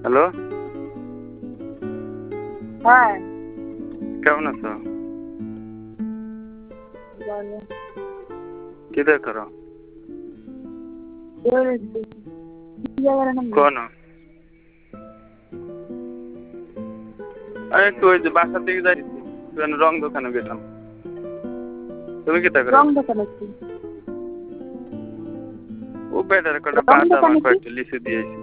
Hello, হ্যাঁ কেমন আছো? বলো। কি দেখ করো? বেরোচ্ছি। কি জায়গাটার নাম কোন? আমি একটু ওই যে বাসার দিকে যাইছি, রং দোকানে গেলাম। তুমি কি দেখ করো? রং দোকানে কি? ও বেটার কটা রং বাদাম আর দোকানে কি? কয়েকটা লিচু দিয়েছি।